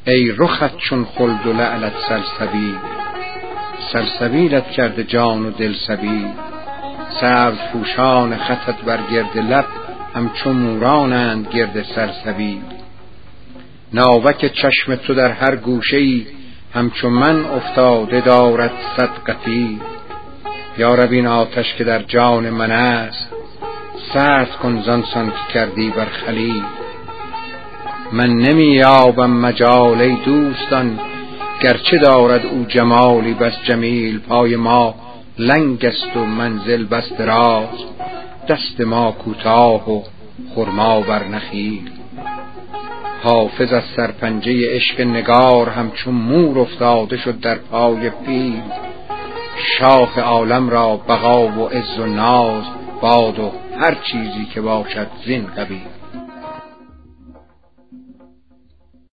ای رخت چون خلد و لعلت سلسبیل، سلسبیلت کرده جان و دل سبیل. سبز پوشان خطت بر گرد لب، همچون مورانند گرد سلسبیل. ناوک چشم تو در هر گوشه‌ای، همچون من افتاده دارد صد قتیل. یا رب این آتش که در جان من است، سرد کن زانسان که کردی بر خلیل. من نمی یابم مجال ای دوستان، گرچه دارد او جمالی بس جمیل. پای ما لنگ است و منزل بس دراز، دست ما کوتاه و خرما بر نخیل. حافظ از سرپنجه عشق نگار، همچون مور افتاده شد در پای پیل. شاه عالم را بقا و عز و ناز باد، و هر چیزی که باشد زین قبیل.